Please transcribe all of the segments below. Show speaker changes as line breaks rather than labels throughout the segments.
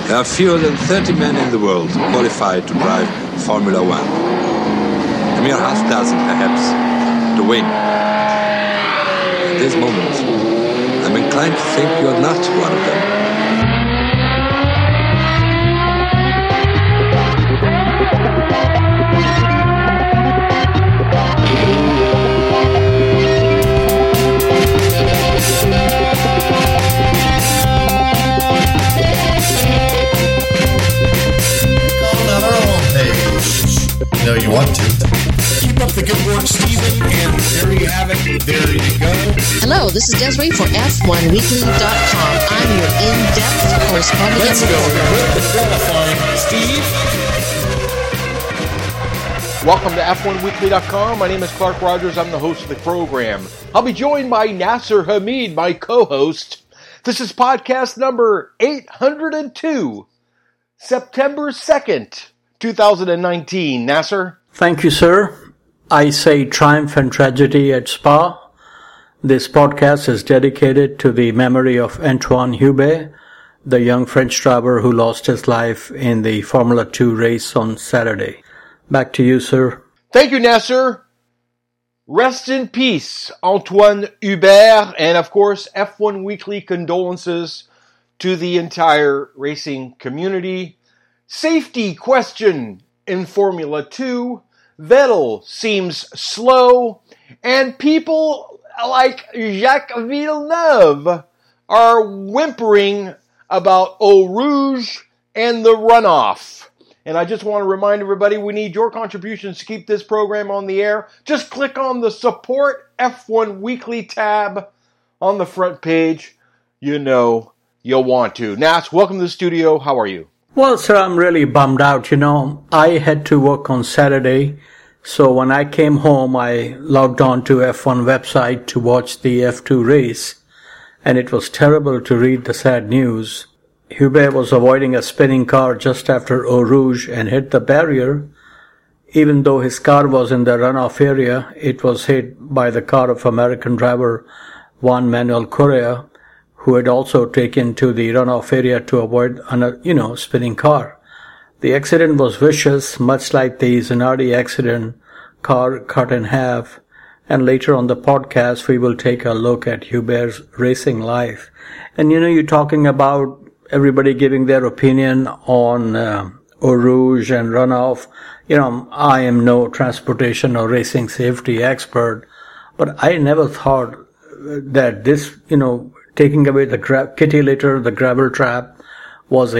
There are fewer than 30 men in the world qualified to drive Formula One. A mere half dozen, perhaps, to win. At this moment, I'm inclined to think you're not one of them.
No, you want to.
Keep up the good work, Stephen, and there you have it. There you go.
Hello, this is Desiree for F1Weekly.com. I'm your in-depth correspondent.
Let's go with the qualifying, Steve. Welcome to F1Weekly.com. My name is Clark Rogers. I'm the host of the program. I'll be joined by Nasser Hamid, my co-host. This is podcast number 802, September 2nd. 2019. Nasser?
Thank you, sir. I say triumph and tragedy at Spa. This podcast is dedicated to the memory of Antoine Hubert, the young French driver who lost his life in the Formula 2 race on Saturday. Back to you, sir.
Thank you, Nasser. Rest in peace, Antoine Hubert, and of course, F1 Weekly condolences to the entire racing community. Safety question in Formula 2. Vettel seems slow, and people like Jacques Villeneuve are whimpering about Eau Rouge and the runoff. And I just want to remind everybody, we need your contributions to keep this program on the air. Just click on the Support F1 Weekly tab on the front page. You know you'll want to. Nas, welcome to the studio. How are you?
Well, sir, I'm really bummed out. I had to work on Saturday, so when I came home, I logged on to F1 website to watch the F2 race, and it was terrible to read the sad news. Hubert was avoiding a spinning car just after Eau Rouge and hit the barrier. Even though his car was in the runoff area, it was hit by the car of American driver Juan Manuel Correa, who had also taken to the runoff area to avoid a, spinning car. The accident was vicious, much like the Zanardi accident, car cut in half, and later on the podcast we will take a look at Hubert's racing life. And you're talking about everybody giving their opinion on Eau Rouge and runoff. I am no transportation or racing safety expert, but I never thought that this, taking away the kitty litter, the gravel trap, was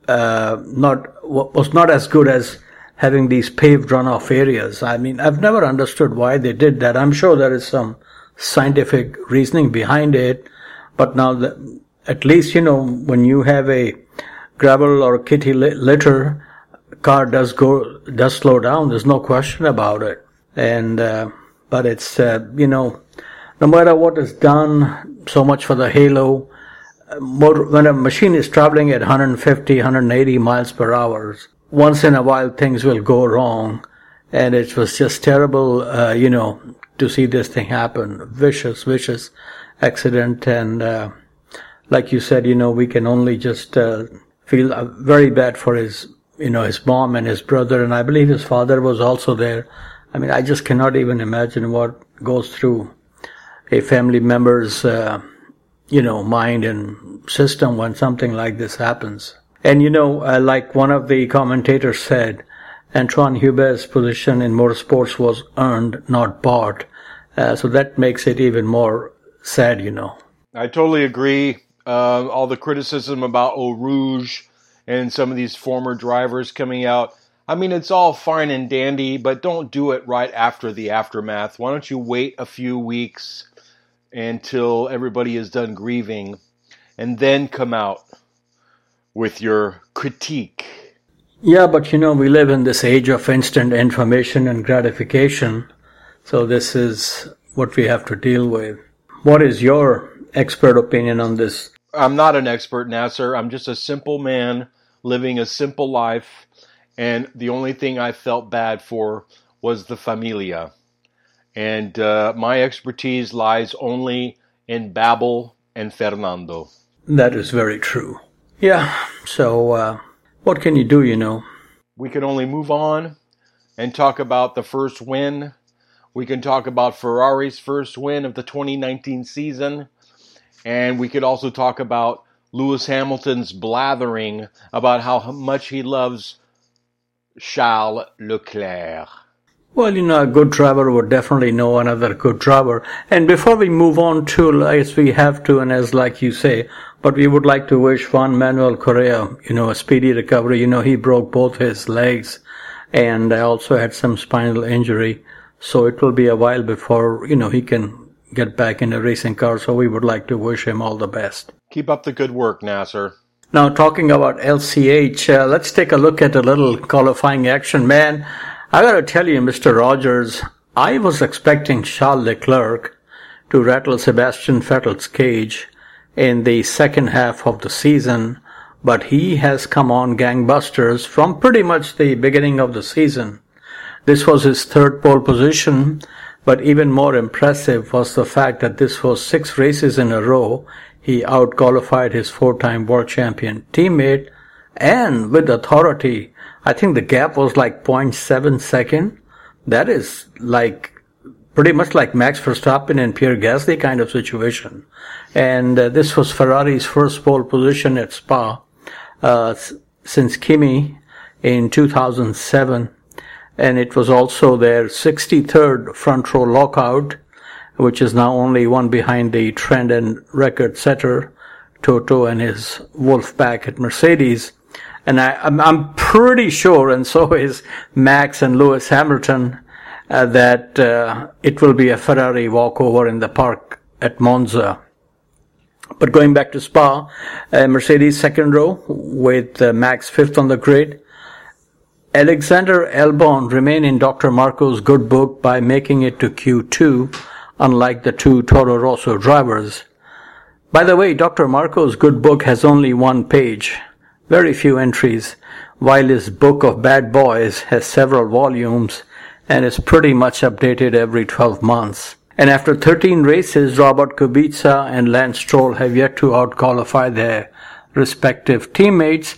not as good as having these paved runoff areas. I mean, I've never understood why they did that. I'm sure there is some scientific reasoning behind it, but now at least when you have a gravel or kitty litter, car does slow down. There's no question about it. And but it's no matter what is done, so much for the halo. When a machine is traveling at 150, 180 miles per hour, once in a while things will go wrong. And it was just terrible, to see this thing happen. Vicious accident. And like you said, we can only just feel very bad for his mom and his brother. And I believe his father was also there. I mean, I just cannot even imagine what goes through a family member's, mind and system when something like this happens. And, like one of the commentators said, Antoine Hubert's position in motorsports was earned, not bought. So that makes it even more sad,
I totally agree. All the criticism about Eau Rouge and some of these former drivers coming out. I mean, it's all fine and dandy, but don't do it right after the aftermath. Why don't you wait a few weeks until everybody is done grieving and then come out with your critique?
Yeah, but we live in this age of instant information and gratification. So this is what we have to deal with. What is your expert opinion on this?
I'm not an expert, Nasser. I'm just a simple man living a simple life. And the only thing I felt bad for was the familia. And my expertise lies only in Babel and Fernando.
That is very true. Yeah, so what can you do, you know?
We can only move on and talk about the first win. We can talk about Ferrari's first win of the 2019 season. And we could also talk about Lewis Hamilton's blathering about how much he loves Charles Leclerc.
Well, you know, a good driver would definitely know another good driver. And before we move on to, as we have to, and as like you say, but we would like to wish Juan Manuel Correa, you know, a speedy recovery. You know, he broke both his legs and also had some spinal injury. So it will be a while before, you know, he can get back in a racing car. So we would like to wish him all the best.
Keep up the good work, Nasser.
Now, talking about LCH, let's take a look at a little qualifying action. Man, I got to tell you, Mr. Rogers, I was expecting Charles Leclerc to rattle Sebastian Vettel's cage in the second half of the season, but he has come on gangbusters from pretty much the beginning of the season. This was his third pole position, but even more impressive was the fact that this was 6 races in a row. He out-qualified his 4-time world champion teammate, and with authority. I think the gap was like 0.7 second. That is like pretty much like Max Verstappen and Pierre Gasly kind of situation. And this was Ferrari's first pole position at Spa since Kimi in 2007. And it was also their 63rd front row lockout, which is now only one behind the trend and record setter, Toto and his Wolfpack at Mercedes. And I'm pretty sure, and so is Max and Lewis Hamilton, that it will be a Ferrari walkover in the park at Monza. But going back to Spa, Mercedes second row with Max fifth on the grid. Alexander Albon remained in Dr. Marco's good book by making it to Q2, unlike the 2 Toro Rosso drivers. By the way, Dr. Marco's good book has only 1 page, very few entries, while his book of bad boys has several volumes and is pretty much updated every 12 months. And after 13 races, Robert Kubica and Lance Stroll have yet to out-qualify their respective teammates.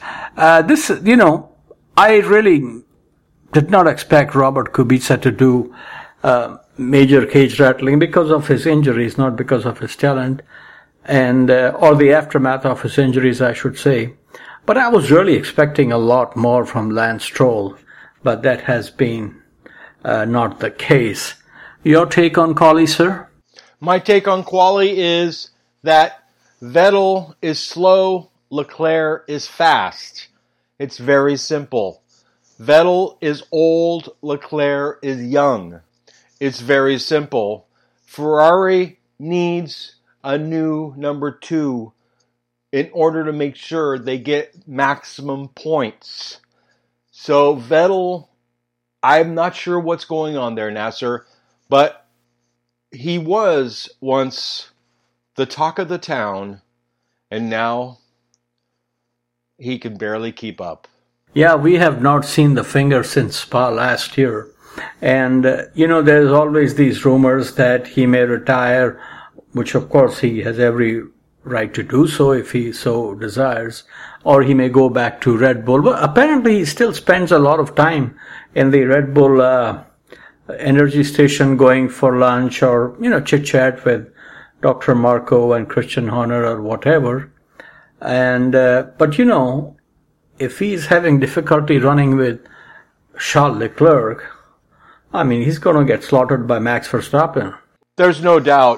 I really did not expect Robert Kubica to do major cage rattling because of his injuries, not because of his talent, and or the aftermath of his injuries, I should say. But I was really expecting a lot more from Lance Stroll, but that has been not the case. Your take on quali, sir?
My take on quali is that Vettel is slow, Leclerc is fast. It's very simple. Vettel is old, Leclerc is young. It's very simple. Ferrari needs a new number 2 in order to make sure they get maximum points. So Vettel, I'm not sure what's going on there, Nasser, but he was once the talk of the town, and now he can barely keep up.
Yeah, we have not seen the finger since Spa last year. And, there's always these rumors that he may retire, which of course he has every right to do so if he so desires, or he may go back to Red Bull. But apparently he still spends a lot of time in the Red Bull energy station going for lunch or, chit-chat with Dr. Marco and Christian Horner or whatever. And, but if he's having difficulty running with Charles Leclerc, he's going to get slaughtered by Max Verstappen.
There's no doubt.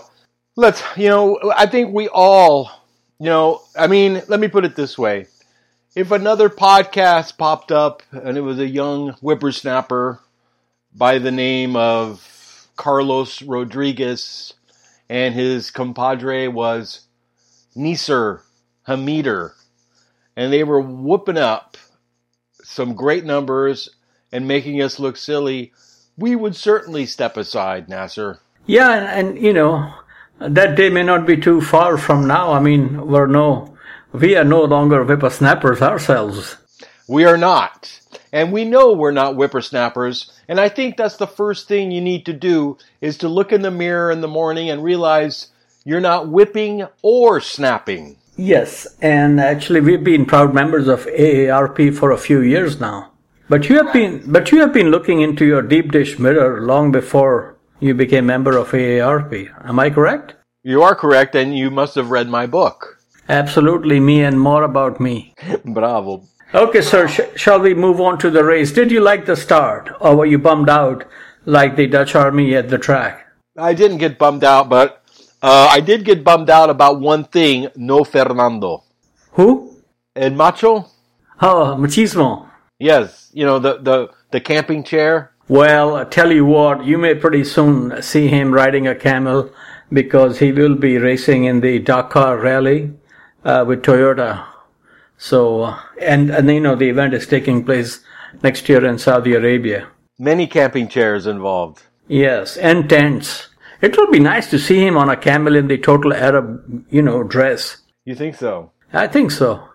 I think we all, let me put it this way. If another podcast popped up and it was a young whippersnapper by the name of Carlos Rodriguez and his compadre was Neisser Hamider, and they were whooping up some great numbers and making us look silly, we would certainly step aside, Nasser.
Yeah, and that day may not be too far from now. We are no longer whippersnappers ourselves.
We are not. And we know we're not whippersnappers. And I think that's the first thing you need to do is to look in the mirror in the morning and realize you're not whipping or snapping.
Yes, and actually we've been proud members of AARP for a few years now. But you have been looking into your deep dish mirror long before you became member of AARP. Am I correct?
You are correct, and you must have read my book.
Absolutely, me and more about me.
Bravo.
Okay, sir, shall we move on to the race? Did you like the start, or were you bummed out like the Dutch army at the track?
I didn't get bummed out, but I did get bummed out about one thing, no Fernando.
Who?
El Macho?
Oh, machismo.
Yes, you know, the camping chair.
Well, I tell you what, you may pretty soon see him riding a camel because he will be racing in the Dakar Rally with Toyota. So, and you know, the event is taking place next year in Saudi Arabia.
Many camping chairs involved.
Yes, and tents. It would be nice to see him on a camel in the total Arab, dress.
You think so?
I think so.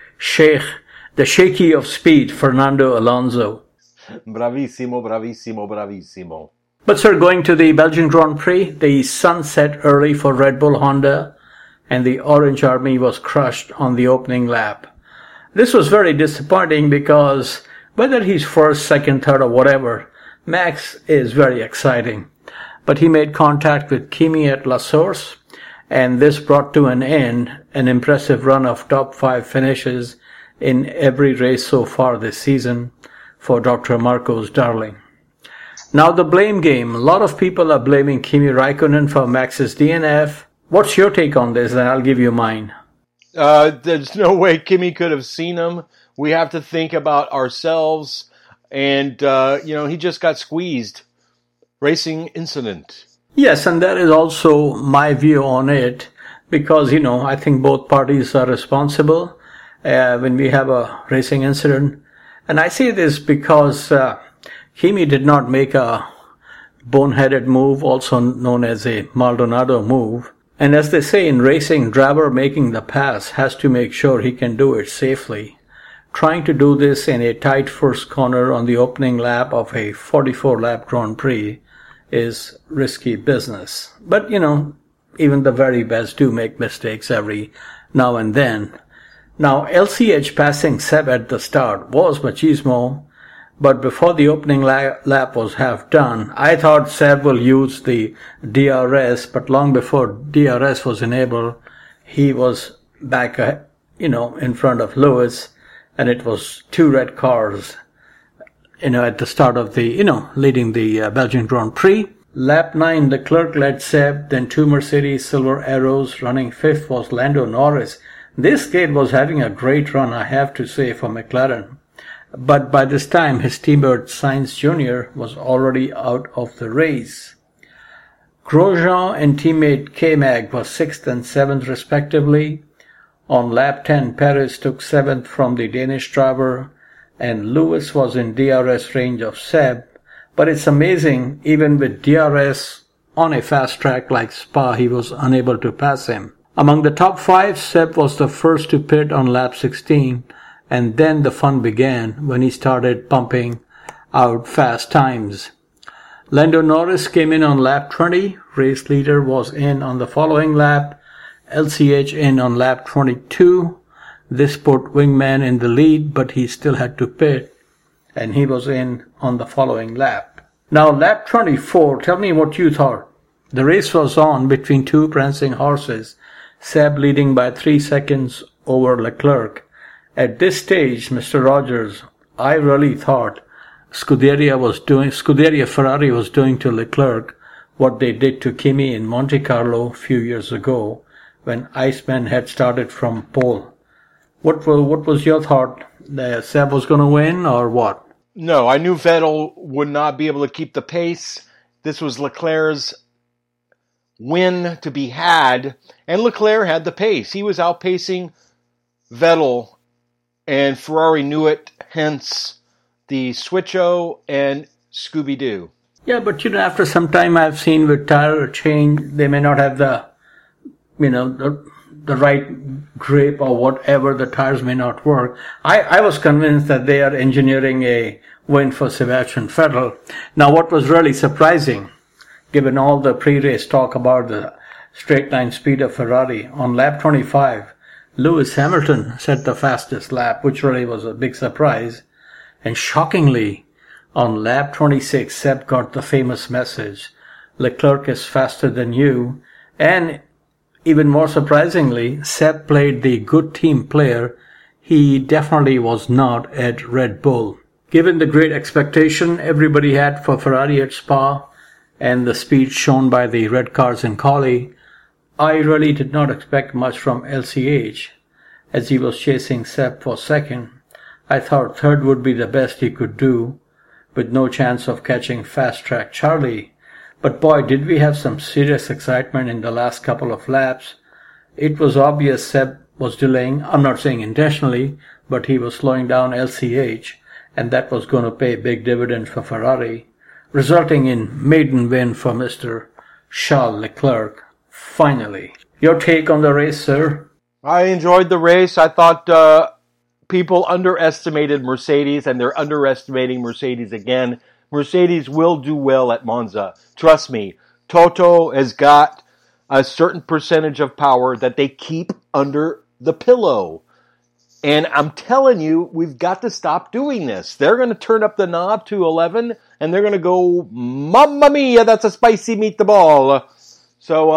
The Shaky of speed, Fernando Alonso.
Bravissimo, bravissimo, bravissimo.
But sir, going to the Belgian Grand Prix, the sun set early for Red Bull Honda, and the Orange Army was crushed on the opening lap. This was very disappointing because whether he's first, second, third, or whatever, Max is very exciting. But he made contact with Kimi at La Source, and this brought to an end an impressive run of top 5 finishes in every race so far this season for Dr. Marco's darling. Now the blame game. A lot of people are blaming Kimi Raikkonen for Max's DNF. What's your take on this? And I'll give you mine.
There's no way Kimi could have seen him. We have to think about ourselves. And, he just got squeezed. Racing incident.
Yes, and that is also my view on it. Because, I think both parties are responsible when we have a racing incident. And I say this because Kimi did not make a boneheaded move, also known as a Maldonado move. And as they say in racing, driver making the pass has to make sure he can do it safely. Trying to do this in a tight first corner on the opening lap of a 44-lap Grand Prix is risky business. But, even the very best do make mistakes every now and then. Now, LCH passing Seb at the start was machismo, but before the opening lap was half done, I thought Seb will use the DRS, but long before DRS was enabled, he was back, in front of Lewis, and it was 2 red cars, at the start of the, leading the Belgian Grand Prix. Lap 9, Leclerc led Seb, then 2 Mercedes Silver Arrows. Running 5th was Lando Norris. This kid was having a great run, I have to say, for McLaren. But by this time, his teammate Sainz Jr. was already out of the race. Grosjean and teammate K-Mag were 6th and 7th respectively. On lap 10, Perez took 7th from the Danish driver, and Lewis was in DRS range of Seb. But it's amazing, even with DRS on a fast track like Spa, he was unable to pass him. Among the top 5, Seb was the first to pit on lap 16, and then the fun began when he started pumping out fast times. Lando Norris came in on lap 20, race leader was in on the following lap, LCH in on lap 22. This put Wingman in the lead, but he still had to pit, and he was in on the following lap. Now lap 24, tell me what you thought. The race was on between 2 prancing horses, Seb leading by 3 seconds over Leclerc. At this stage, Mr. Rogers, I really thought Scuderia Ferrari was doing to Leclerc what they did to Kimi in Monte Carlo a few years ago when Iceman had started from pole. What was your thought? Seb was going to win or what?
No, I knew Vettel would not be able to keep the pace. This was Leclerc's win to be had, and Leclerc had the pace. He was outpacing Vettel, and Ferrari knew it, hence the Switcho and Scooby-Doo.
Yeah, but after some time I've seen with tire change, they may not have the right grip or whatever, the tires may not work. I was convinced that they are engineering a win for Sebastian Vettel. Now what was really surprising, given all the pre-race talk about the straight line speed of Ferrari, on lap 25, Lewis Hamilton set the fastest lap, which really was a big surprise. And shockingly, on lap 26, Seb got the famous message, Leclerc is faster than you. And even more surprisingly, Seb played the good team player. He definitely was not at Red Bull. Given the great expectation everybody had for Ferrari at Spa and the speed shown by the red cars in quali, I really did not expect much from LCH. As he was chasing Seb for second, I thought third would be the best he could do, with no chance of catching Fast Track Charlie. But boy, did we have some serious excitement in the last couple of laps. It was obvious Seb was delaying, I'm not saying intentionally, but he was slowing down LCH, and that was going to pay big dividends for Ferrari, resulting in maiden win for Mr. Charles Leclerc, finally. Your take on the race, sir?
I enjoyed the race. I thought people underestimated Mercedes, and they're underestimating Mercedes again. Mercedes will do well at Monza. Trust me, Toto has got a certain percentage of power that they keep under the pillow. And I'm telling you, we've got to stop doing this. They're going to turn up the knob to 11, and they're going to go, Mamma mia, that's a spicy meatball. So,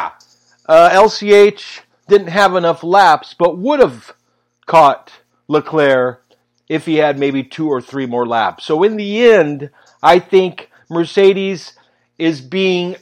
LCH didn't have enough laps, but would have caught Leclerc if he had maybe 2 or 3 more laps. So in the end, I think Mercedes is being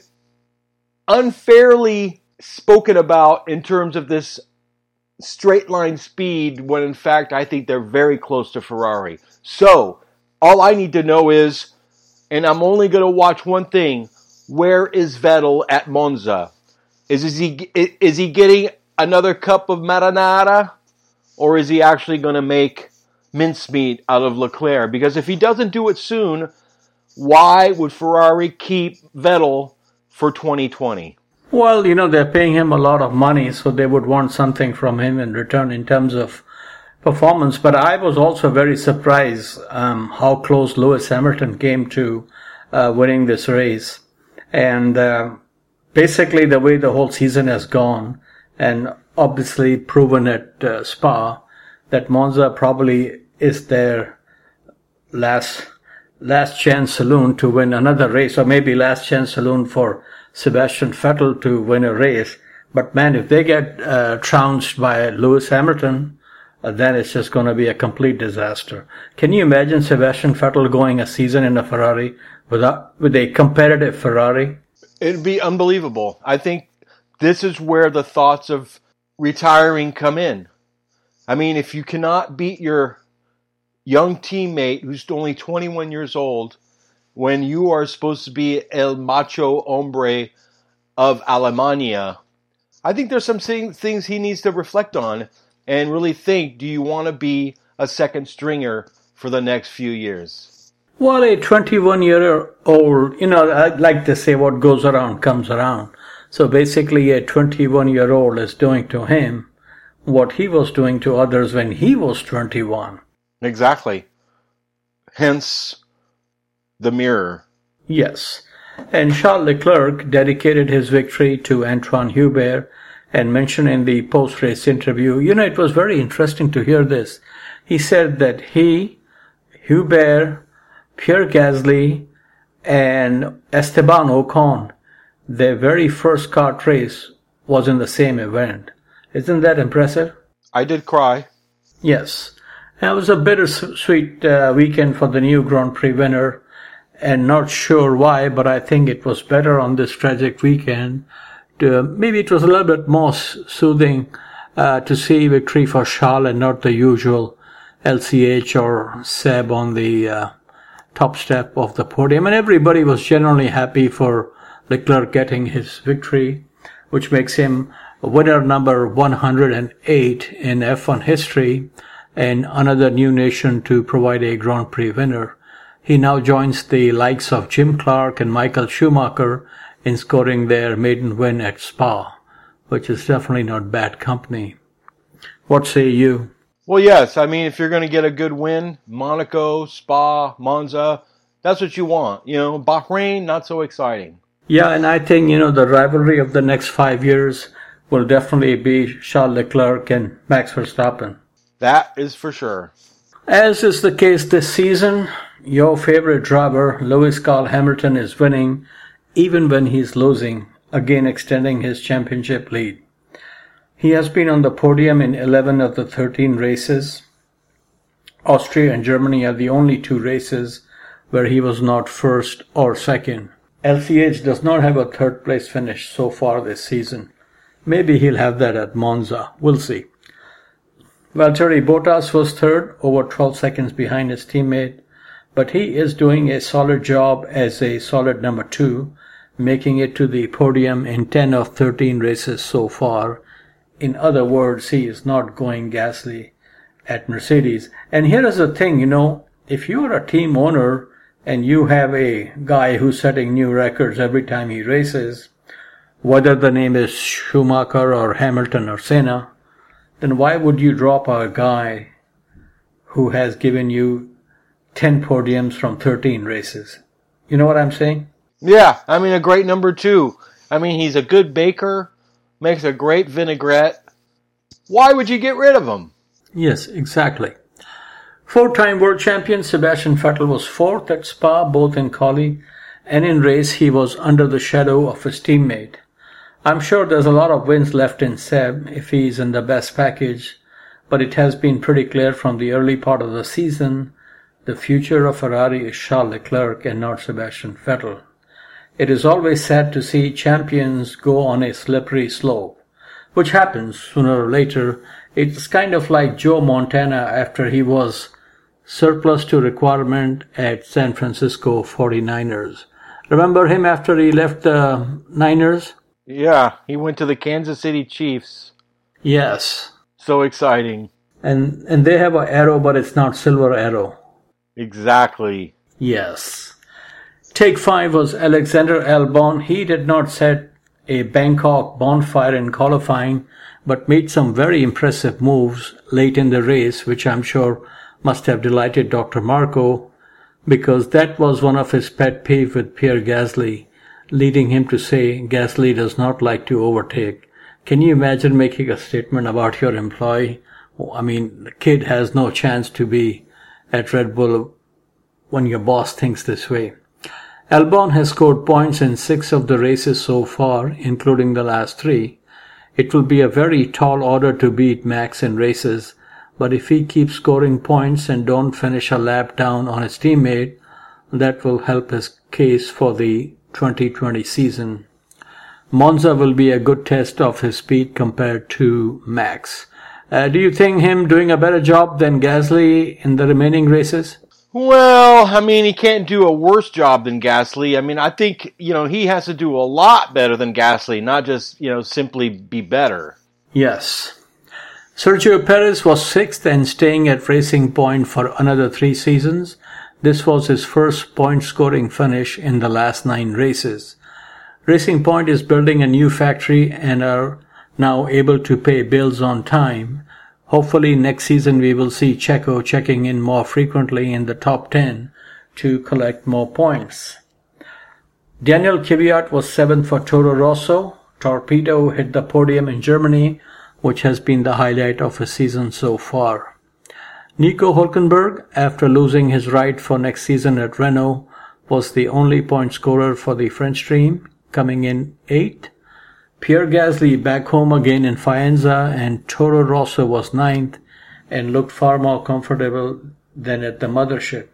unfairly spoken about in terms of this straight line speed, when in fact I think they're very close to Ferrari. So all I need to know is, and I'm only going to watch one thing, where is Vettel at Monza? Is he getting another cup of marinara, or is he actually going to make mincemeat out of Leclerc? Because if he doesn't do it soon, why would Ferrari keep Vettel for 2020?
Well, they're paying him a lot of money, so they would want something from him in return in terms of performance. But I was also very surprised how close Lewis Hamilton came to winning this race. And basically the way the whole season has gone, and obviously proven at Spa, that Monza probably is their last chance saloon to win another race, or maybe last chance saloon for Sebastian Vettel to win a race. But man, if they get trounced by Lewis Hamilton, then it's just going to be a complete disaster. Can you imagine Sebastian Vettel going a season in a Ferrari with a competitive Ferrari?
It'd be unbelievable. I think this is where the thoughts of retiring come in. I mean, if you cannot beat your young teammate who's only 21 years old, when you are supposed to be el macho hombre of Alemania, I think there's some things he needs to reflect on and really think, do you want to be a second stringer for the next few years?
Well, a 21-year-old, I'd like to say what goes around comes around. So basically a 21-year-old is doing to him what he was doing to others when he was 21.
Exactly. Hence the mirror.
Yes. And Charles Leclerc dedicated his victory to Antoine Hubert and mentioned in the post-race interview, it was very interesting to hear this. He said that he, Hubert, Pierre Gasly, and Esteban Ocon, their very first kart race was in the same event. Isn't that impressive?
I did cry.
Yes. It was a bittersweet weekend for the new Grand Prix winner, and not sure why, but I think it was better on this tragic weekend. Maybe it was a little bit more soothing to see victory for Charles and not the usual LCH or Seb on the top step of the podium. And everybody was generally happy for Leclerc getting his victory, which makes him winner number 108 in F1 history, and another new nation to provide a Grand Prix winner. He now joins the likes of Jim Clark and Michael Schumacher in scoring their maiden win at Spa, which is definitely not bad company. What say you?
Well, yes. I mean, if you're going to get a good win, Monaco, Spa, Monza, that's what you want. Bahrain, not so exciting.
Yeah, and I think, the rivalry of the next 5 years will definitely be Charles Leclerc and Max Verstappen.
That is for sure.
As is the case this season, your favorite driver, Lewis Carl Hamilton, is winning even when he's losing, again extending his championship lead. He has been on the podium in 11 of the 13 races. Austria and Germany are the only two races where he was not first or second. LCH does not have a third place finish so far this season. Maybe he'll have that at Monza. We'll see. Valtteri Bottas was third, over 12 seconds behind his teammate, but he is doing a solid job as a solid number 2, making it to the podium in 10 of 13 races so far. In other words, he is not going Gasly at Mercedes. And here is the thing, if you are a team owner and you have a guy who's setting new records every time he races, whether the name is Schumacher or Hamilton or Senna, then why would you drop a guy who has given you 10 podiums from 13 races? You know what I'm saying?
Yeah, a great number 2. He's a good baker, makes a great vinaigrette. Why would you get rid of him?
Yes, exactly. 4-time world champion Sebastian Vettel was 4th at Spa, both in quali and in race he was under the shadow of his teammate. I'm sure there's a lot of wins left in Seb if he's in the best package, but it has been pretty clear from the early part of the season the future of Ferrari is Charles Leclerc and not Sebastian Vettel. It is always sad to see champions go on a slippery slope, which happens sooner or later. It's kind of like Joe Montana after he was surplus to requirement at San Francisco 49ers. Remember him after he left the Niners?
Yeah, he went to the Kansas City Chiefs.
Yes.
So exciting.
And they have an arrow, but it's not silver arrow.
Exactly.
Yes. Take 5 was Alexander Albon. He did not set a Bangkok bonfire in qualifying, but made some very impressive moves late in the race, which I'm sure must have delighted Dr. Marco, because that was one of his pet peeves with Pierre Gasly, leading him to say Gasly does not like to overtake. Can you imagine making a statement about your employee? The kid has no chance to be at Red Bull when your boss thinks this way. Albon has scored points in 6 of the races so far, including the last 3. It will be a very tall order to beat Max in races, but if he keeps scoring points and don't finish a lap down on his teammate, that will help his case for the 2020 season. Monza will be a good test of his speed compared to Max. Do you think him doing a better job than Gasly in the remaining races?
Well, he can't do a worse job than Gasly. I think, he has to do a lot better than Gasly, not just, simply be better.
Yes. Sergio Perez was 6th and staying at Racing Point for another 3 seasons. This was his first point-scoring finish in the last 9 races. Racing Point is building a new factory and are now able to pay bills on time. Hopefully next season we will see Checo checking in more frequently in the top 10 to collect more points. Daniel Kvyat was 7th for Toro Rosso. Torpedo hit the podium in Germany, which has been the highlight of his season so far. Nico Hülkenberg, after losing his ride for next season at Renault, was the only point scorer for the French team, coming in 8th. Pierre Gasly back home again in Faenza, and Toro Rosso was 9th and looked far more comfortable than at the mothership.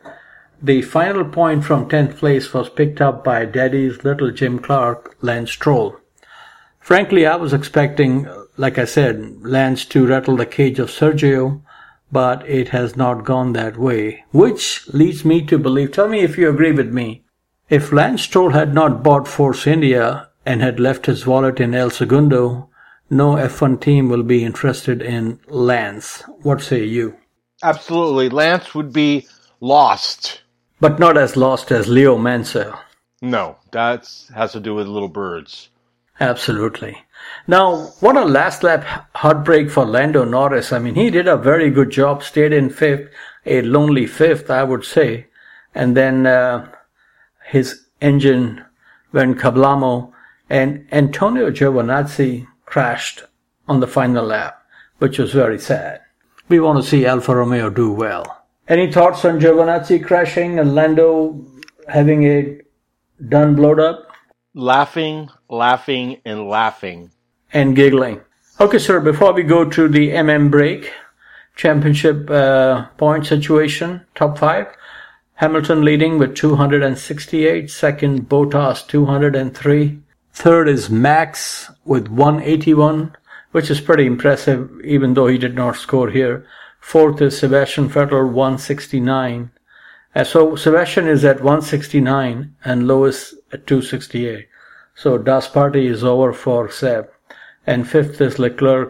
The final point from 10th place was picked up by Daddy's little Jim Clark, Lance Stroll. Frankly, I was expecting, like I said, Lance to rattle the cage of Sergio, but it has not gone that way, which leads me to believe, tell me if you agree with me, if Lance Stroll had not bought Force India and had left his wallet in El Segundo, no F1 team will be interested in Lance. What say you?
Absolutely. Lance would be lost.
But not as lost as Leo Mansell.
No, that has to do with little birds.
Absolutely. Now, what a last lap heartbreak for Lando Norris. He did a very good job, stayed in 5th, a lonely 5th, I would say. And then his engine went kablamo. And Antonio Giovinazzi crashed on the final lap, which was very sad. We want to see Alfa Romeo do well. Any thoughts on Giovinazzi crashing and Lando having a done blowed up?
Laughing, and laughing.
And giggling. Okay, sir, before we go to the break, championship point situation, top 5. Hamilton leading with 268. Second, Bottas, 203. Third is Max with 181, which is pretty impressive, even though he did not score here. Fourth is Sebastian Vettel, 169. So Sebastian is at 169 and Lewis at 268. So Das Party is over for Seb. And fifth is Leclerc,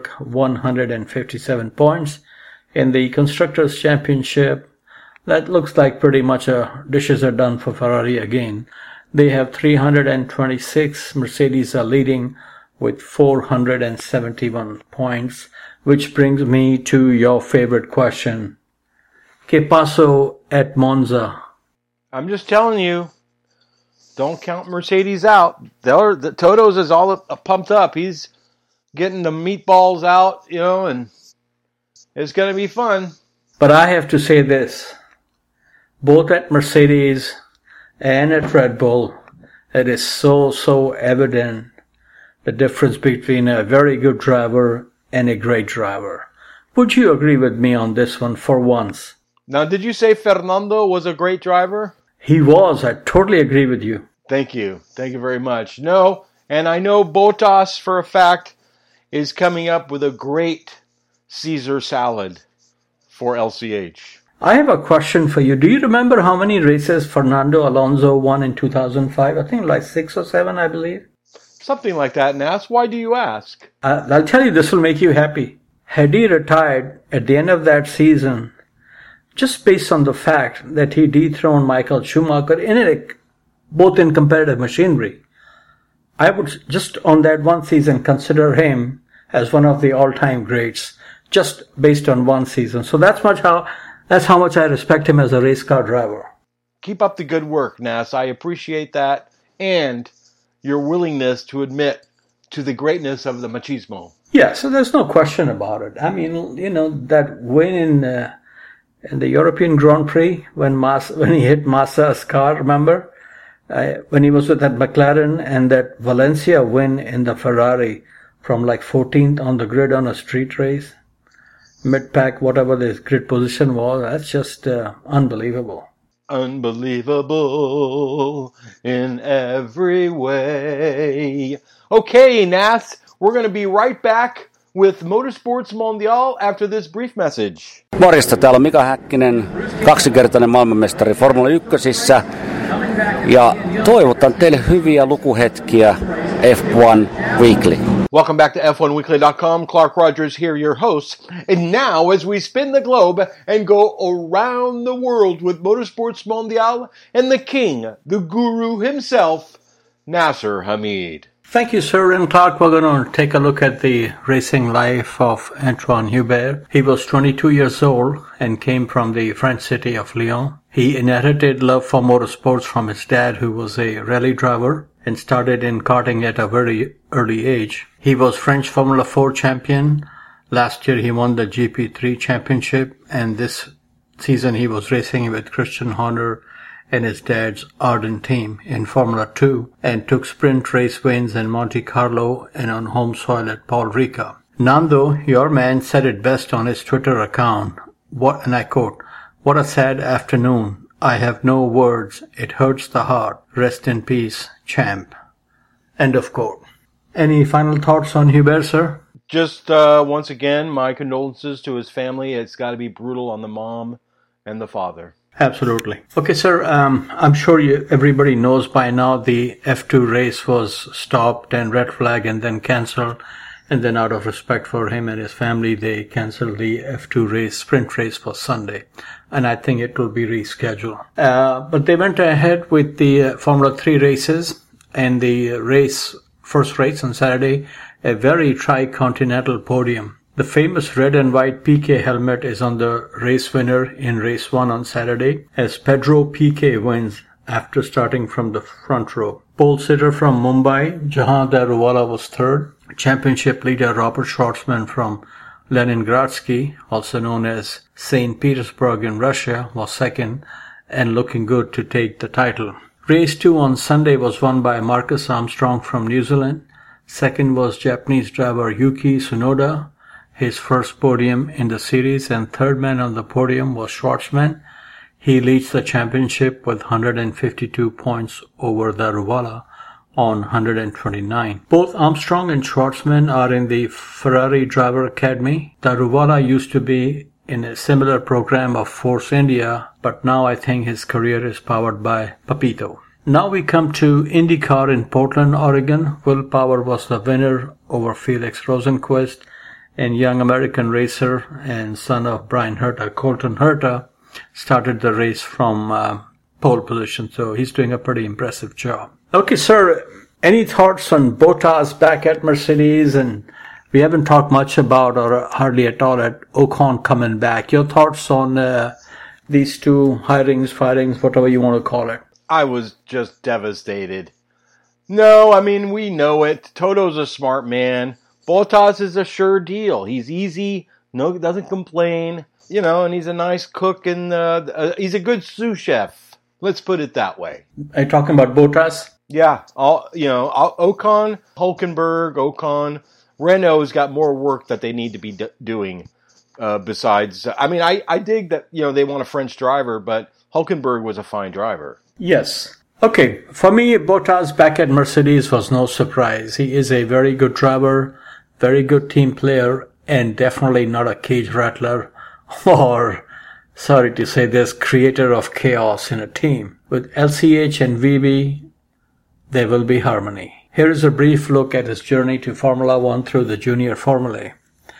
157 points. In the Constructors' Championship, that looks like pretty much dishes are done for Ferrari again. They have 326. Mercedes are leading with 471 points, which brings me to your favorite question. ¿Qué pasó at Monza?
I'm just telling you, don't count Mercedes out. The Toto's is all pumped up. He's getting the meatballs out, and it's going to be fun.
But I have to say this. Both at Mercedes and at Red Bull, it is so evident the difference between a very good driver and a great driver. Would you agree with me on this one for once?
Now, did you say Fernando was a great driver?
He was. I totally agree with you.
Thank you. Thank you very much. No, and I know Bottas for a fact is coming up with a great Caesar salad for LCH.
I have a question for you. Do you remember how many races Fernando Alonso won in 2005? I think like 6 or 7, I believe.
Something like that, Nas. Why do you ask?
I'll tell you, this will make you happy. Had he retired at the end of that season, just based on the fact that he dethroned Michael Schumacher both in competitive machinery, I would just on that one season consider him as one of the all-time greats, just based on one season. So that's how much I respect him as a race car driver.
Keep up the good work, Nas. I appreciate that, and your willingness to admit to the greatness of the machismo.
Yeah, so there's no question about it. I mean, that win in the European Grand Prix when he hit Massa's car, remember? When he was with that McLaren, and that Valencia win in the Ferrari from like 14th on the grid on a street race, mid-pack, whatever the grid position was, that's just unbelievable.
Unbelievable in every way. Okay, Nas, we're going to be right back with Motorsports Mondial after this brief message.
Morjesta, täällä on Mika Häkkinen, kaksinkertainen maailmanmestari Formula 1:ssä. Ja toivotan teille hyviä lukuhetkiä F1 Weekly.
Welcome back to F1Weekly.com. Clark Rogers here, your host. And now, as we spin the globe and go around the world with Motorsports Mondial and the king, the guru himself, Nasser Hamid.
Thank you, sir. And Clark, we're going to take a look at the racing life of Antoine Hubert. He was 22 years old and came from the French city of Lyon. He inherited love for motorsports from his dad, who was a rally driver, and started in karting at a very early age. He was French Formula 4 champion. Last year he won the GP3 championship, and this season he was racing with Christian Horner and his dad's Arden team in Formula 2, and took sprint race wins in Monte Carlo and on home soil at Paul Ricca. Nando, your man, said it best on his Twitter account, and I quote, "What a sad afternoon. I have no words. It hurts the heart. Rest in peace, champ." End of quote. Any final thoughts on Hubert, sir?
Just once again, my condolences to his family. It's got to be brutal on the mom and the father.
Absolutely. Okay, sir, I'm sure everybody knows by now the F2 race was stopped and red flag and then cancelled. And then out of respect for him and his family, they cancelled the F2 race, sprint race for Sunday. And I think it will be rescheduled. But they went ahead with the Formula 3 races, and the first race on Saturday, a very tri-continental podium. The famous red and white Piquet helmet is on the race winner in race 1 on Saturday, as Pedro Piquet wins after starting from the front row. Pole sitter from Mumbai, Jahan Daruwala, was third. Championship leader Robert Schwartzman from Leningradsky, also known as St. Petersburg in Russia, was second and looking good to take the title. Race 2 on Sunday was won by Marcus Armstrong from New Zealand. Second was Japanese driver Yuki Tsunoda, his first podium in the series, and third man on the podium was Schwartzman. He leads the championship with 152 points over Daruvala on 129. Both Armstrong and Schwartzman are in the Ferrari Driver Academy. Daruvala used to be in a similar program of Force India, but now I think his career is powered by Papito. Now we come to IndyCar in Portland, Oregon. Will Power was the winner over Felix Rosenqvist, and young American racer and son of Brian Herta, Colton Herta, started the race from pole position, so he's doing a pretty impressive job. Okay, sir, any thoughts on Bottas back at Mercedes? And we haven't talked much about, or hardly at all, at Ocon coming back. Your thoughts on these two hirings, firings, whatever you want to call it?
I was just devastated. No, I mean, we know it. Toto's a smart man. Bottas is a sure deal. He's easy, no, doesn't complain, and he's a nice cook, and he's a good sous chef. Let's put it that way.
Are you talking about Bottas?
Yeah, Ocon, Hülkenberg, Ocon, Renault's got more work that they need to be doing. Besides, I dig that they want a French driver, but Hülkenberg was a fine driver.
Yes. Okay, for me, Bottas back at Mercedes was no surprise. He is a very good driver, very good team player, and definitely not a cage rattler or, sorry to say this, creator of chaos in a team. With LCH and VB, there will be harmony. Here is a brief look at his journey to Formula One through the Junior Formulae.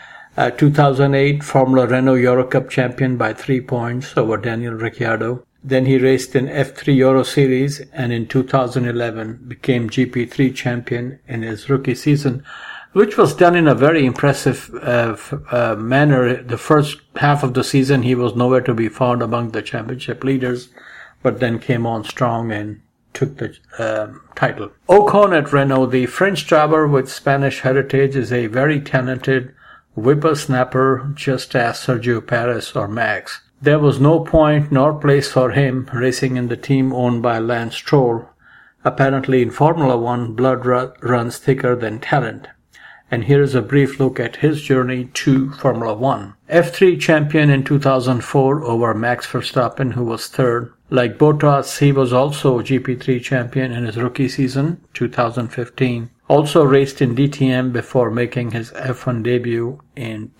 2008 Formula Renault Eurocup champion by 3 points over Daniel Ricciardo. Then he raced in F3 Euro Series, and in 2011 became GP3 champion in his rookie season, which was done in a very impressive manner. The first half of the season he was nowhere to be found among the championship leaders, but then came on strong and took the title. Ocon at Renault, the French driver with Spanish heritage, is a very talented whippersnapper, just as Sergio Perez or Max. There was no point nor place for him racing in the team owned by Lance Stroll. Apparently in Formula One, blood runs thicker than talent. And here is a brief look at his journey to Formula One. F3 champion in 2004 over Max Verstappen, who was third. Like Bottas, he was also GP3 champion in his rookie season, 2015. Also raced in DTM before making his F1 debut in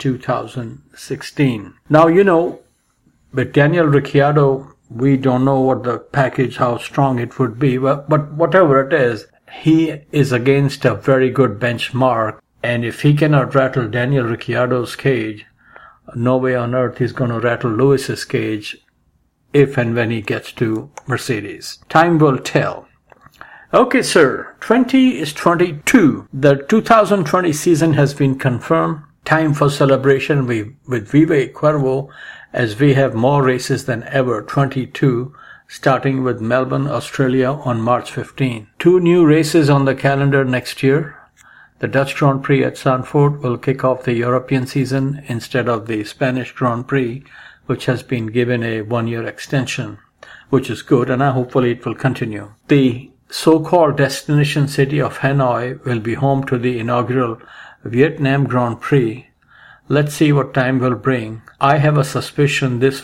2016. Now, with Daniel Ricciardo, we don't know what the package, how strong it would be, but whatever it is, he is against a very good benchmark. And if he cannot rattle Daniel Ricciardo's cage, no way on earth he's going to rattle Lewis's cage if and when he gets to Mercedes. Time will tell. Okay, sir. 20 is 22. The 2020 season has been confirmed. Time for celebration with Vive Cuervo, as we have more races than ever, 22, starting with Melbourne, Australia on March 15. 2 new races on the calendar next year. The Dutch Grand Prix at Zandvoort will kick off the European season instead of the Spanish Grand Prix, which has been given a 1-year extension, which is good, and hopefully it will continue. The so-called destination city of Hanoi will be home to the inaugural Vietnam Grand Prix. Let's see what time will bring. I have a suspicion this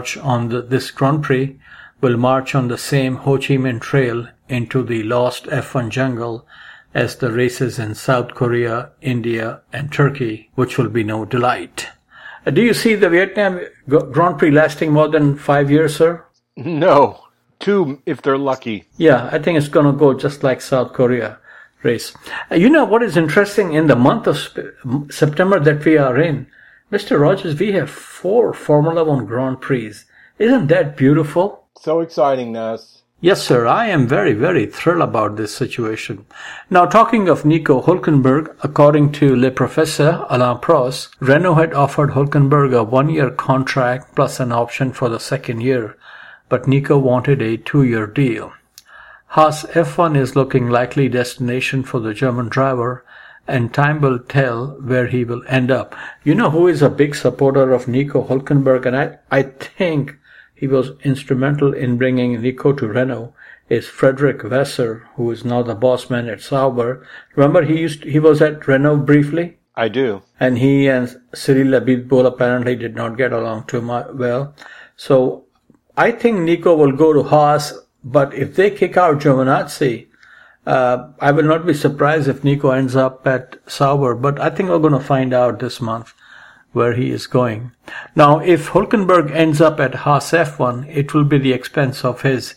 Grand Prix will march on the same Ho Chi Minh Trail into the lost F1 jungle as the races in South Korea, India, and Turkey, which will be no delight. Do you see the Vietnam Grand Prix lasting more than 5 years, sir?
No, 2 if they're lucky.
Yeah, I think it's going to go just like South Korea race. What is interesting, in the month of September that we are in, Mr. Rogers, we have 4 Formula One Grand Prix. Isn't that beautiful?
So exciting, Nas.
Yes, sir. I am very, very thrilled about this situation. Now, talking of Nico Hülkenberg, according to Le Professeur Alain Prost, Renault had offered Hülkenberg a 1-year contract plus an option for the 2nd year, but Nico wanted a 2-year deal. Haas F1 is looking likely destination for the German driver, and time will tell where he will end up. You know who is a big supporter of Nico Hülkenberg, and I think he was instrumental in bringing Nico to Renault, is Frederick Vasseur, who is now the boss man at Sauber. Remember he was at Renault briefly?
I do.
And he and Cyril Abiteboul apparently did not get along too well. So I think Nico will go to Haas, but if they kick out Giovinazzi, I will not be surprised if Nico ends up at Sauber, but I think we're going to find out this month where he is going. Now, if Hülkenberg ends up at Haas F1, it will be the expense of his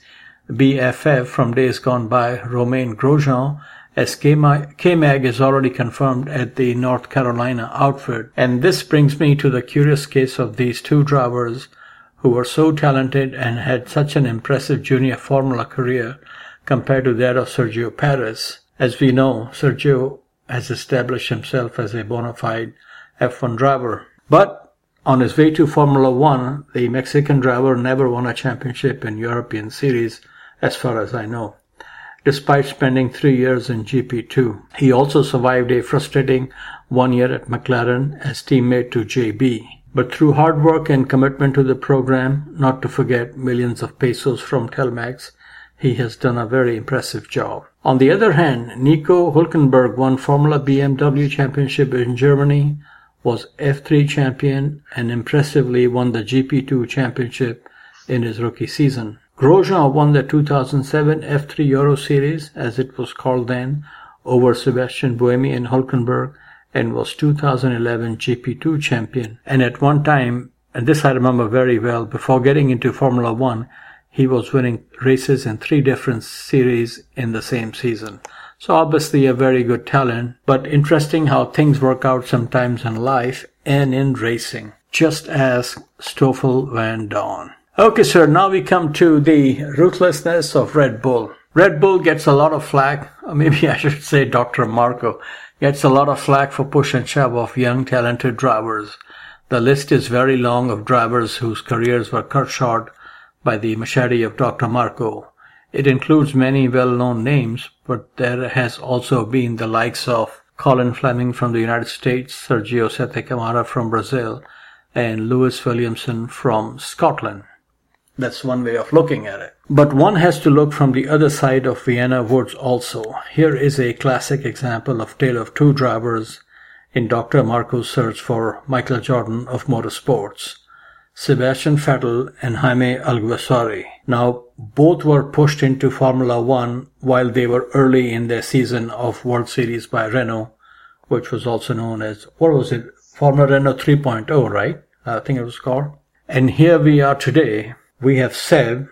BFF from days gone by, Romain Grosjean, as K-Mag is already confirmed at the North Carolina outfit. And this brings me to the curious case of these two drivers who were so talented and had such an impressive junior Formula career compared to that of Sergio Perez. As we know, Sergio has established himself as a bona fide F1 driver. But on his way to Formula One, the Mexican driver never won a championship in European Series, as far as I know, despite spending 3 years in GP2. He also survived a frustrating 1 year at McLaren as teammate to JB. But through hard work and commitment to the program, not to forget millions of pesos from Telmex, he has done a very impressive job. On the other hand, Nico Hülkenberg won Formula BMW Championship in Germany, was F3 champion, and impressively won the GP2 championship in his rookie season. Grosjean won the 2007 F3 Euro Series, as it was called then, over Sebastian Buemi and Hülkenberg, and was 2011 GP2 champion. And at one time, and this I remember very well, before getting into Formula One, he was winning races in 3 different series in the same season. So obviously a very good talent, but interesting how things work out sometimes in life and in racing. Just ask Stoffel Vandoorne. Okay, sir, now we come to the ruthlessness of Red Bull. Red Bull gets a lot of flack, or maybe I should say Dr. Marco gets a lot of flack for push and shove of young talented drivers. The list is very long of drivers whose careers were cut short by the machete of Dr. Marco. It includes many well-known names, but there has also been the likes of Colin Fleming from the United States, Sergio Sete Câmara from Brazil, and Lewis Williamson from Scotland. That's one way of looking at it. But one has to look from the other side of Vienna Woods also. Here is a classic example of tale of two drivers in Dr. Marco's search for Michael Jordan of motorsports, Sebastian Vettel and Jaime Alguersuari. Now, both were pushed into Formula One while they were early in their season of World Series by Renault, which was also known as, Formula Renault 3.0, right? I think it was called. And here we are today. We have Seb,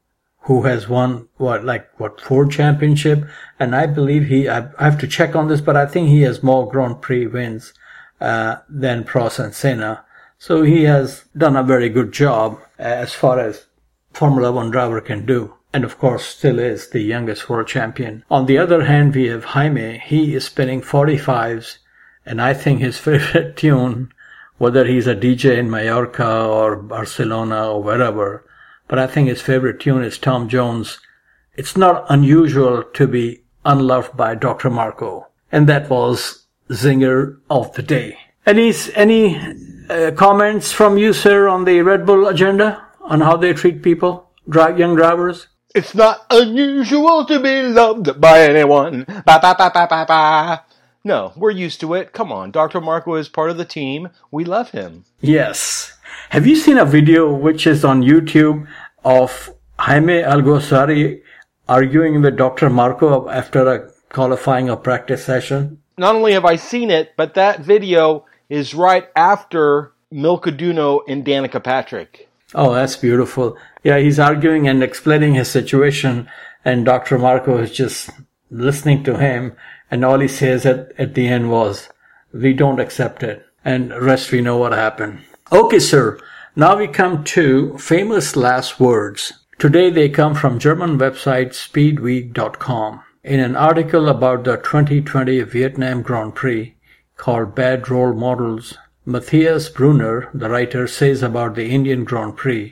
who has won, 4 championships, and I believe I have to check on this, but I think he has more Grand Prix wins than Prost and Senna. So he has done a very good job as far as Formula One driver can do, and of course still is the youngest world champion. On the other hand, we have Jaime. He is spinning 45s, and I think his favorite tune, whether he's a DJ in Mallorca or Barcelona or wherever, but I think his favorite tune is Tom Jones. It's not unusual to be unloved by Dr. Marco. And that was Zinger of the Day. Any comments from you, sir, on the Red Bull agenda, on how they treat people, young drivers?
It's not unusual to be loved by anyone. Ba ba ba ba ba ba. No, we're used to it. Come on, Dr. Marco is part of the team. We love him.
Yes. Have you seen a video which is on YouTube of Jaime Alguersuari arguing with Dr. Marco after a qualifying or practice session?
Not only have I seen it, but that video is right after Milka Duno and Danica Patrick.
Oh, that's beautiful. Yeah, he's arguing and explaining his situation, and Dr. Marco is just listening to him, and all he says at the end was, "We don't accept it." And the rest we know what happened. Okay, sir. Now we come to famous last words. Today they come from German website speedweek.com. In an article about the 2020 Vietnam Grand Prix called Bad Role Models, Matthias Brunner, the writer, says about the Indian Grand Prix,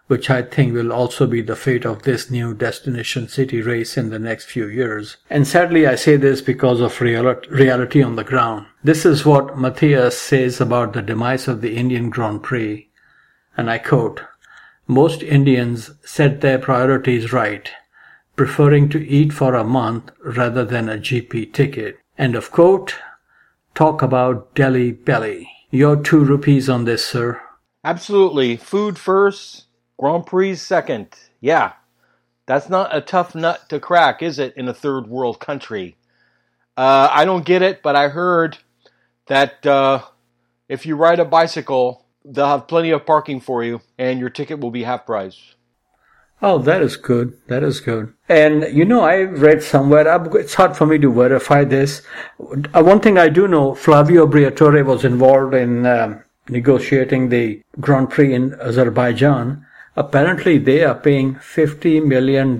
which I think will also be the fate of this new Destination City race in the next few years. And sadly, I say this because of reality on the ground. This is what Matthias says about the demise of the Indian Grand Prix. And I quote, "Most Indians set their priorities right, preferring to eat for a month rather than a GP ticket." End of quote. Talk about Delhi belly. Your 2 rupees on this, sir.
Absolutely. Food first, Grand Prix second. Yeah. That's not a tough nut to crack, is it, in a third world country? I don't get it, but I heard that if you ride a bicycle, they'll have plenty of parking for you, and your ticket will be half price.
Oh, that is good. That is good. And, I read somewhere, it's hard for me to verify this. One thing I do know, Flavio Briatore was involved in negotiating the Grand Prix in Azerbaijan. Apparently, they are paying $50 million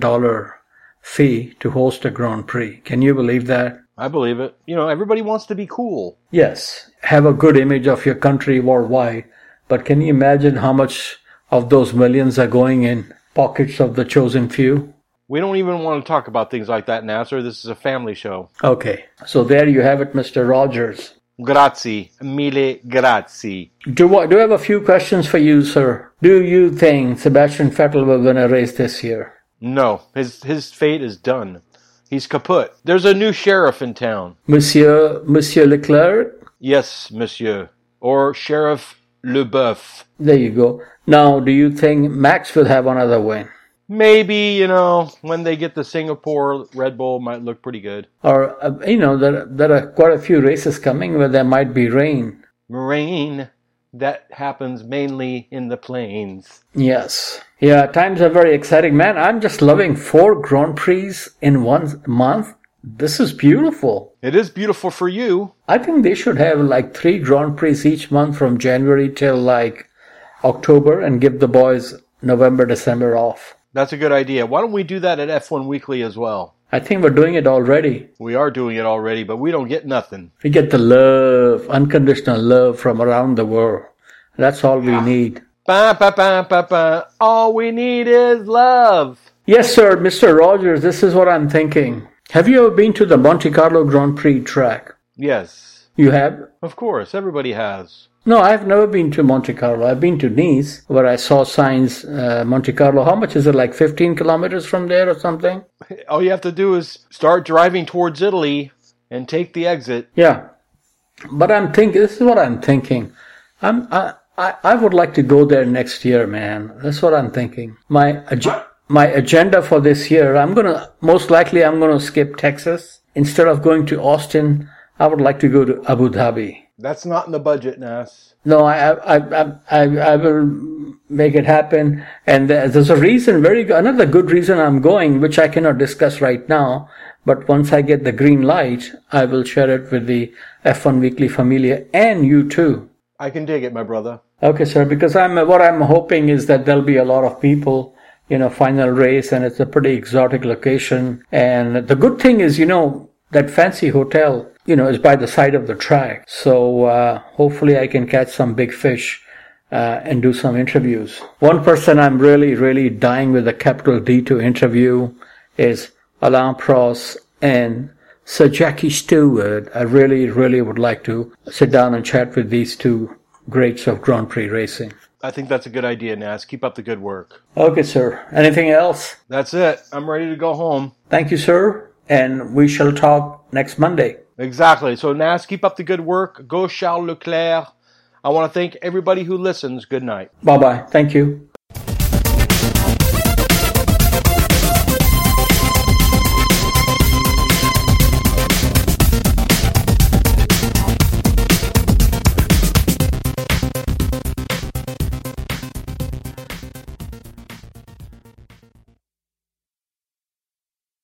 fee to host a Grand Prix. Can you believe that?
I believe it. Everybody wants to be cool.
Yes, have a good image of your country worldwide. But can you imagine how much of those millions are going in pockets of the chosen few?
We don't even want to talk about things like that, Nasser. This is a family show.
Okay, so there you have it, Mr. Rogers.
Grazie, mille grazie.
Do I have a few questions for you, sir? Do you think Sebastian Vettel will win a race this year?
No, his fate is done. He's kaput. There's a new sheriff in town.
Monsieur Leclerc?
Yes, monsieur. Or Sheriff LeBeuf.
There you go. Now, do you think Max will have another win?
Maybe, when they get to Singapore, Red Bull might look pretty good.
Or, there are quite a few races coming where there might be rain.
Rain. That happens mainly in the plains.
Yes. Yeah, times are very exciting. Man, I'm just loving 4 Grand Prix in 1 month. This is beautiful.
It is beautiful for you.
I think they should have 3 Grand Prix each month from January till October and give the boys November, December off.
That's a good idea. Why don't we do that at F1 Weekly as well?
I think we're doing it already.
We are doing it already, but we don't get nothing.
We get the love, unconditional love from around the world. That's all we need.
Ba, ba, ba, ba, ba. All we need is love.
Yes, sir, Mr. Rogers, this is what I'm thinking. Have you ever been to the Monte Carlo Grand Prix track?
Yes.
You have?
Of course, everybody has.
No, I've never been to Monte Carlo. I've been to Nice, where I saw signs, Monte Carlo. How much is it, 15 kilometers from there or something?
All you have to do is start driving towards Italy and take the exit.
Yeah. But this is what I'm thinking. I would like to go there next year, man. That's what I'm thinking. My agenda for this year, most likely I'm going to skip Texas. Instead of going to Austin, I would like to go to Abu Dhabi.
That's not in the budget, Nas.
No, I will make it happen. And there's a reason, another good reason I'm going, which I cannot discuss right now. But once I get the green light, I will share it with the F1 Weekly Familia and you too.
I can dig it, my brother.
Okay, sir, because what I'm hoping is that there'll be a lot of people, final race, and it's a pretty exotic location. And the good thing is, that fancy hotel, is by the side of the track. So hopefully I can catch some big fish and do some interviews. One person I'm really, really dying with a capital D to interview is Alain Prost and Sir Jackie Stewart. I really, really would like to sit down and chat with these two greats of Grand Prix racing.
I think that's a good idea, Nas. Keep up the good work.
Okay, sir. Anything else?
That's it. I'm ready to go home.
Thank you, sir. And we shall talk next Monday.
Exactly. So, Nas, keep up the good work. Go Charles Leclerc. I want to thank everybody who listens. Good night.
Bye-bye. Thank you.